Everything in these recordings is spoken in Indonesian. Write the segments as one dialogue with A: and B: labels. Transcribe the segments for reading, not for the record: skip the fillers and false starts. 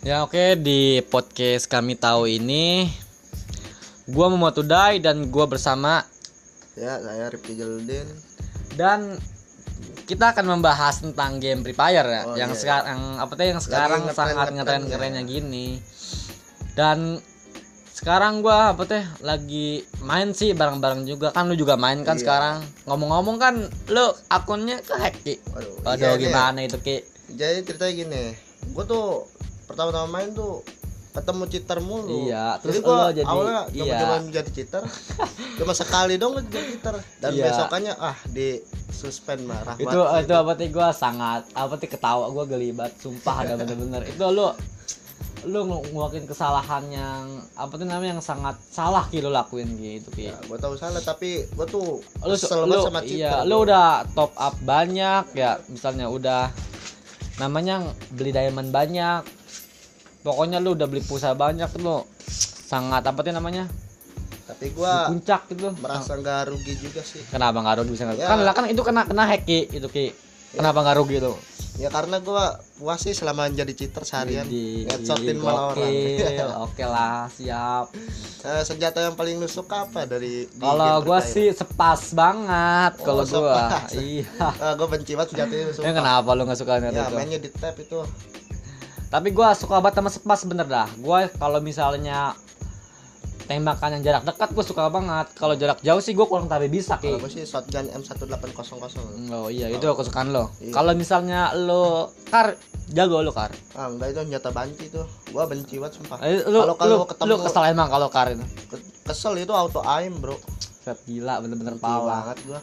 A: Ya oke, di podcast kami tahu ini gua Muhammad Udai dan gua bersama
B: Ya, saya Rifki Jaludin.
A: dan kita akan membahas tentang game Free Fire ya,
B: Oh,
A: yang
B: iya,
A: sekarang yang sekarang sangat ngetren-kerennya gini. Dan sekarang gua lagi main sih bareng-bareng juga, kan lu juga main kan.
B: Iya.
A: Sekarang ngomong-ngomong kan lu akunnya ke-hack Ki. Waduh, gimana itu Ki?
B: Jadi ceritanya gini, gue tuh pertama-tama main tuh ketemu cheater mulu.
A: Iya, terus
B: jadi gua
A: lo jadi
B: awalnya
A: iya.
B: coba menjadi cheater. Cuma sekali dong jadi cheater dan
A: Iya.
B: besokannya di suspend marah
A: Itu gue sangat ketawa, gue geli banget sumpah. Ada bener-bener itu lu ngelakuin kesalahan yang yang sangat salah Ki, lu lakuin gitu Ki.
B: Ya, gue tahu salah tapi gue tuh
A: Lu
B: kesel banget sama cheater.
A: iya, lu udah top up banyak ya, misalnya udah beli diamond banyak, pokoknya lu udah beli pulsa banyak, lu sangat
B: Tapi
A: di
B: gue
A: puncak gitu.
B: merasa nggak rugi juga sih.
A: Kenapa nggak rugi bisa
B: Ya.
A: kan itu kena hack Ki, itu Ki. Kenapa nggak rugi tuh?
B: Ya karena gue puas sih selama jadi cheater seharian ngecotin malah orang.
A: Oke lah, siap.
B: Senjata yang paling lu suka apa dari
A: Kalau
B: game
A: gua
B: Free
A: sih sepas banget
B: Oh,
A: kalau gua.
B: sepas.
A: Iya.
B: Gue benci banget senjata itu.
A: Ya kenapa lu enggak suka
B: Ya
A: itu?
B: mainnya di tab itu.
A: Tapi gua suka banget sama sepas bener dah. Gua kalau misalnya tembakan yang jarak dekat gua suka banget. Kalau jarak jauh sih gua kurang tahu bisa
B: Kalau
A: Ki.
B: gue sih shotgun M1800.
A: Oh iya, itu kesukaan lo.
B: Iya.
A: Kalau misalnya lo jago lo kar.
B: Enggak, itu senjata banci tuh. Gua benci banget sumpah.
A: Lu
B: ketemu
A: kesal emang kalau kar itu.
B: kesel itu auto aim, Bro.
A: Set gila, bener-bener
B: Benci
A: pala.
B: banget gua.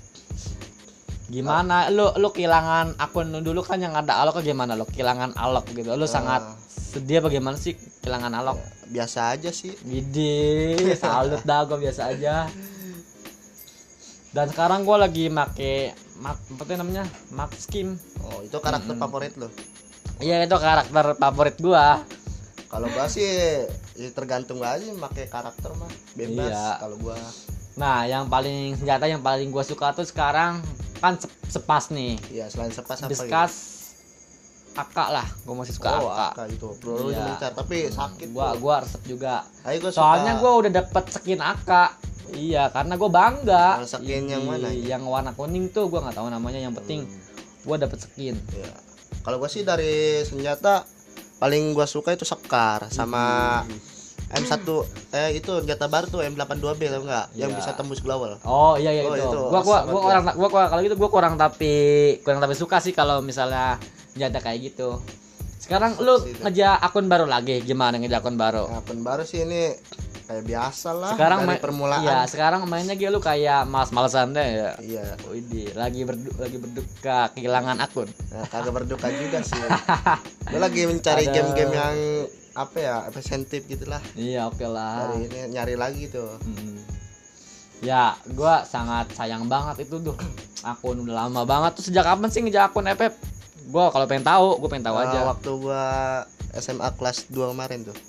A: Gimana lu kehilangan akun dulu kan yang ada alok, gimana lo kehilangan alok gitu? Lu sangat sedih bagaimana sih kehilangan alok?
B: Biasa aja sih.
A: Gede, salut dah, gue biasa aja. Dan sekarang gue lagi make Max Skim.
B: Oh, itu karakter favorit lo.
A: Iya, itu karakter favorit gue.
B: Kalau gua sih ya tergantung aja pakai karakter mah. Bebas
A: Iya.
B: kalau gua.
A: Nah, senjata yang paling gue suka tuh sekarang kan sepas nih.
B: Iya, selain sepas apa gitu?
A: Discuss AK lah, gue masih suka AK.
B: itu. Bro, lu
A: Iya.
B: mencar tapi sakit.
A: Gua resep juga.
B: Ayo gua
A: Soalnya
B: suka.
A: gue udah dapet skin AK. Iya, karena gue bangga.
B: Skin yang mana?
A: Yang warna kuning tuh gue nggak tahu namanya. Yang penting gue dapet skin.
B: Iya. Kalau gua sih dari senjata paling gua suka itu Sekar sama M1 itu senjata baru tuh M82B tau enggak? Yang
A: Iya.
B: bisa tembus global.
A: Oh iya
B: Oh,
A: itu.
B: itu
A: Gua kalau gitu gua kurang tapi suka sih kalau misalnya senjata kayak gitu. Sekarang lu ngejar akun baru lagi, gimana ngejar akun baru?
B: Akun baru sih ini kayak biasa lah
A: Sekarang
B: dari permulaan.
A: Iya, sekarang mainnya gitu lu kayak males-malesan deh ya.
B: Iya.
A: Widih, lagi berduka kehilangan akun.
B: Nah, kagak berduka juga sih. Gue lagi mencari
A: Aduh.
B: game-game yang efisientif gitulah.
A: Iya, oke lah.
B: Dari ini nyari lagi tuh.
A: Ya, gua sangat sayang banget itu tuh. Akun udah lama banget tuh, sejak kapan sih ngejar akun FF? Gua pengen tahu aja.
B: Waktu gua SMA kelas 2 kemarin tuh.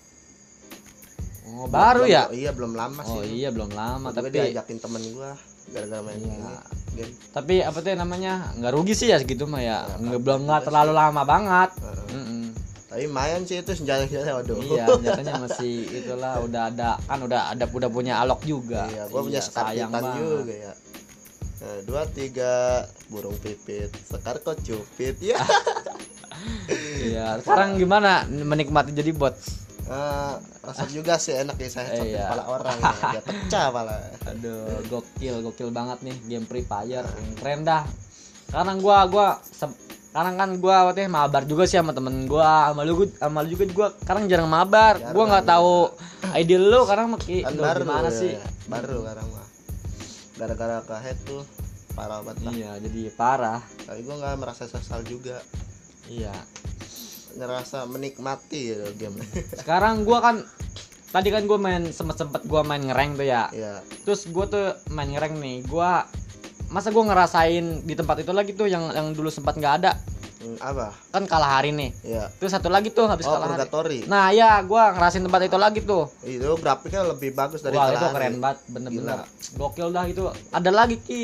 A: Oh, baru ya?
B: Iya, belum lama sih.
A: Oh iya, belum lama,
B: Tapi
A: tapi
B: diajakin temen gua gara-gara main
A: Iya.
B: ini game.
A: tapi nggak rugi sih ya segitu mah ya.
B: Ya,
A: Nggak terlalu lama banget.
B: Heeh. Tapi main sih itu senjata-senjata waduh.
A: Iya, nyatanya masih itulah udah punya alok juga.
B: Iya, gua punya Sekar
A: sayang
B: Titan
A: banget.
B: juga ya. 2 3 burung pipit, Sekar kok cupit ya.
A: Iya, sekarang gimana menikmati jadi bot?
B: Rasa juga sih enak ya saya cotin
A: Iya.
B: kepala orang ya. Dia pecah pala.
A: Aduh, gokil banget nih game Free Fire. Keren dah. Sekarang kan gua waktu mabar juga sih sama temen gua, sama lu juga gua sekarang jarang mabar. Gua nggak tahu ID lu sekarang
B: Kan baru
A: gimana
B: ya.
A: sih?
B: Baru sekarang mah. Gara-gara ke head tuh parah banget lah.
A: Iya, jadi parah.
B: Tapi gua nggak merasa sesal juga.
A: Iya.
B: Ngerasa menikmati ya game.
A: Sekarang gua kan tadi kan gua sempet gua main ngerank tuh ya.
B: Iya.
A: Terus gua tuh main ngerank nih. Masa gua ngerasain di tempat itu lagi tuh yang dulu sempat nggak ada.
B: Apa?
A: Kan kalah hari nih.
B: Iya.
A: Terus satu lagi tuh habis
B: Oh,
A: kalah hari.
B: Purgatory.
A: Nah, ya gua ngerasain tempat itu lagi tuh.
B: Itu grafiknya lebih bagus dari
A: Wah, itu
B: Kalahari.
A: keren banget, bener-bener gokil dah itu. Ada lagi Ki,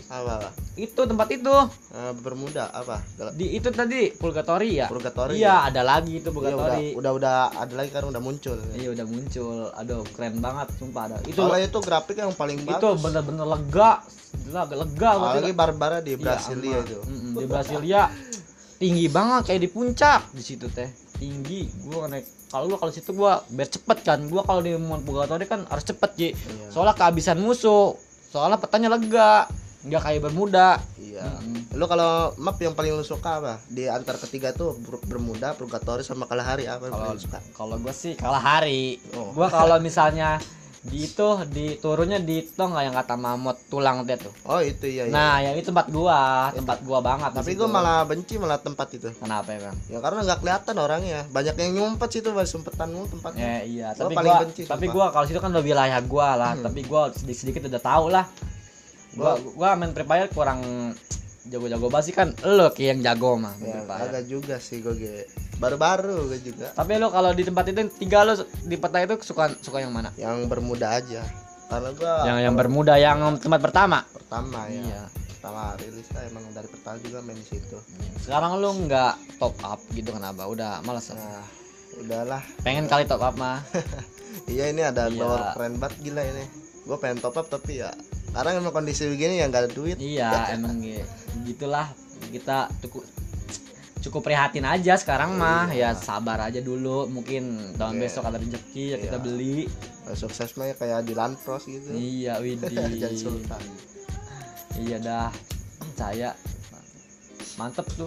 B: Apa?
A: Itu tempat itu.
B: Bermuda apa?
A: Di itu tadi Purgatory ya?
B: Purgatory.
A: Iya, ada lagi itu
B: Iya,
A: Purgatory.
B: udah ada lagi kan udah muncul.
A: Iya, udah muncul. Aduh, keren banget sumpah ada. Itu
B: Soalnya itu grafik yang paling
A: itu
B: bagus.
A: bener-bener lega. Lega banget.
B: Apalagi Barbara di
A: Iya,
B: Brasilia itu.
A: Di Brasilia tinggi banget kayak di puncak di situ teh. Tinggi. Gua naik kalau situ gua biar cepet kan. Gua kalau di Mount Purgatory kan harus cepet, Ji.
B: Iya.
A: Soalnya kehabisan musuh. Soalnya petanya lega. Enggak kayak Bermuda.
B: Iya. Lu kalau map yang paling lu suka apa? Di antar ketiga tuh Bermuda, Purgatory sama Kalahari apa yang paling lu suka?
A: Kalau gua sih Kalahari.
B: Oh.
A: Gua kalau misalnya di itu di turunnya di itu nggak yang kata Mamot tulang teh tuh.
B: Oh, itu iya.
A: Nah, yang itu tempat gua banget.
B: Tapi
A: di
B: gua
A: situ.
B: malah benci tempat itu.
A: Kenapa ya, Bang?
B: Ya karena nggak kelihatan orangnya. Banyak yang nyumpet situ, sempetanmu tempatnya.
A: Iya,
B: Gua
A: tapi
B: paling
A: gua
B: benci,
A: tapi
B: sumpah.
A: gua kalau situ kan udah wilayah gua lah, tapi gua sedikit udah tahu lah. Gua main Free Fire kurang jago-jago banget sih kan. Lo kayak yang jago mah main
B: Ya,
A: Free Fire.
B: agak juga sih gue baru-baru gue juga.
A: Tapi lo kalau di tempat itu tiga lo di peta itu suka yang mana?
B: Yang Bermuda aja. Karena gua
A: Yang Bermuda yang tempat pertama.
B: pertama ya.
A: Iya.
B: Pertama rilis lah emang dari pertama juga main di situ.
A: Sekarang lo nggak top up gitu kenapa? Udah malas.
B: Nah, udahlah.
A: Pengen kali top up mah.
B: Iya, ini ada
A: Iya.
B: tower keren banget gila ini. Gue pengen top up tapi ya sekarang emang kondisi begini ya nggak ada duit.
A: Iya, emang gitulah kita cukup prihatin aja sekarang mah. Ya sabar aja dulu, mungkin tahun
B: Oke.
A: besok ada rezeki ya kita
B: Iya.
A: beli.
B: Sukses mah ya kayak di Lanpros gitu.
A: Iya, widih.
B: Jadi Sultan.
A: Iya dah, percaya. Mantep tuh.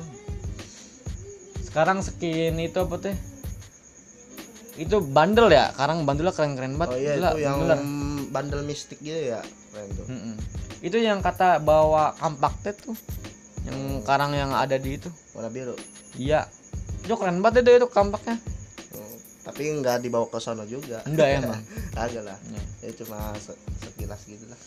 A: Sekarang skin itu apa teh? Itu bandel ya? Sekarang bandelnya keren-keren banget.
B: Oh iya,
A: Gila,
B: itu yang
A: bener.
B: bandel mistik gitu ya. Keren tuh.
A: Itu yang kata bawa kampak teh tuh. Yang sekarang yang ada di itu.
B: Warna biru.
A: Iya. Itu keren banget itu kampaknya.
B: Tapi nggak dibawa ke sono juga.
A: Enggak emang.
B: Agak lah.
A: Iya.
B: Ya cuma sekilas gitu lah.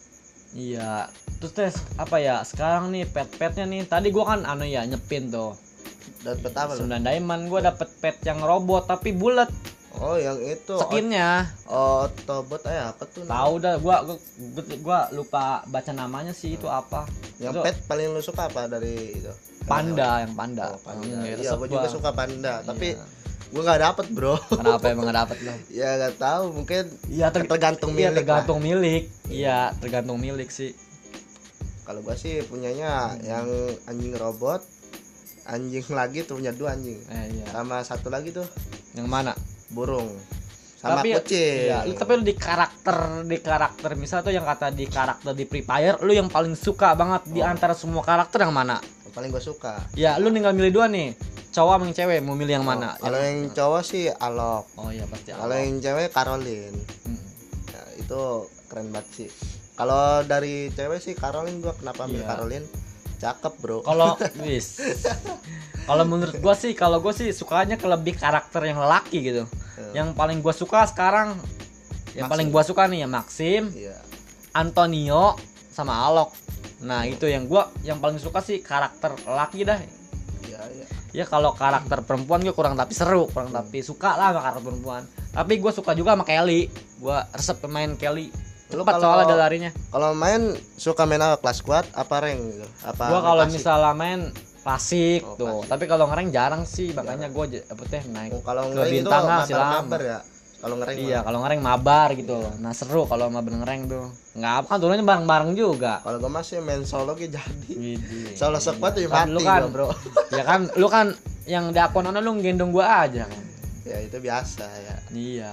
A: Iya. Terus tes apa ya? Sekarang nih pet-petnya nih. Tadi gua kan ya nyepin tuh.
B: Dan pertama loh.
A: 9 diamond gua dapet pet yang robot tapi bulat
B: Oh, yang itu.
A: skinnya.
B: Autobot apa tuh?
A: Tahu dah gua lupa baca namanya sih itu apa.
B: Yang
A: Itu
B: pet paling lu suka apa dari itu?
A: panda, yang panda.
B: Oh, panda.
A: Iya,
B: Iya,
A: resep
B: gue juga
A: gua.
B: suka panda, tapi
A: Iya.
B: gue nggak dapet bro.
A: Kenapa emang gak dapet lo?
B: Ya nggak tahu, mungkin
A: Iya,
B: tergantung
A: iya,
B: milik.
A: tergantung milik. Iya, tergantung milik sih.
B: Kalau gue sih punyanya yang anjing robot, anjing lagi tuh punya 2 anjing,
A: Iya.
B: sama satu lagi tuh
A: Yang mana?
B: burung, sama
A: Tapi
B: kucing.
A: iya, tapi lu di karakter misal tuh yang kata di karakter di Free Fire lu yang paling suka banget di antara semua karakter yang mana?
B: Yang paling gue suka.
A: Ya lu tinggal milih 2 nih, cowok sama yang cewek, mau milih yang mana?
B: Kalau yang cowok sih Alok,
A: Oh iya pasti
B: kalau yang cewek Caroline.
A: Hmm.
B: Ya, itu keren banget sih. Kalau dari cewek sih Caroline, gua kenapa ambil
A: Iya.
B: Caroline? Cakep bro.
A: Kalau wis. Kalau menurut gua sih, kalau gua sih sukanya ke lebih karakter yang lelaki gitu. Yang paling gua suka sekarang yang
B: Maxim.
A: paling gua suka nih ya Maxim,
B: Iya.
A: Antonio sama Alok. Nah, itu yang gua yang paling suka sih karakter lelaki dah.
B: Iya, iya.
A: Ya kalau karakter perempuan gue kurang tapi seru, kurang tapi suka lah sama karakter perempuan. Tapi gue suka juga sama Kelly. Gue resep pemain Kelly.
B: Lu
A: Cepat
B: kalau-
A: soalnya ada larinya.
B: Kalau main suka main apa, kelas squad apa rank gitu? Apa
A: Gue kalau
B: klasik?
A: misalnya main klasik
B: Oh,
A: tuh.
B: klasik.
A: Tapi kalau ngereng jarang sih, makanya gue apa teh naik.
B: Oh, kalau
A: ke
B: ngereng itu
A: bintang masih lama.
B: mabar ya. Kalau ngereng
A: Iya,
B: mah.
A: kalau ngereng mabar gitu loh. Nah, seru kalau mabar ngereng tuh. Nggak apa kan turunnya bareng-bareng juga.
B: Kalau gue masih main solo gitu jadi.
A: Widih.
B: Solo squad tuh
A: Kan
B: mati
A: lu kan,
B: gua, bro.
A: ya kan lu kan yang di akun lu gendong gua aja kan.
B: Ya itu biasa ya.
A: Iya.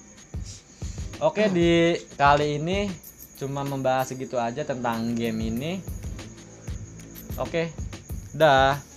A: Oke, di kali ini cuma membahas segitu aja tentang game ini. Oke. Dah.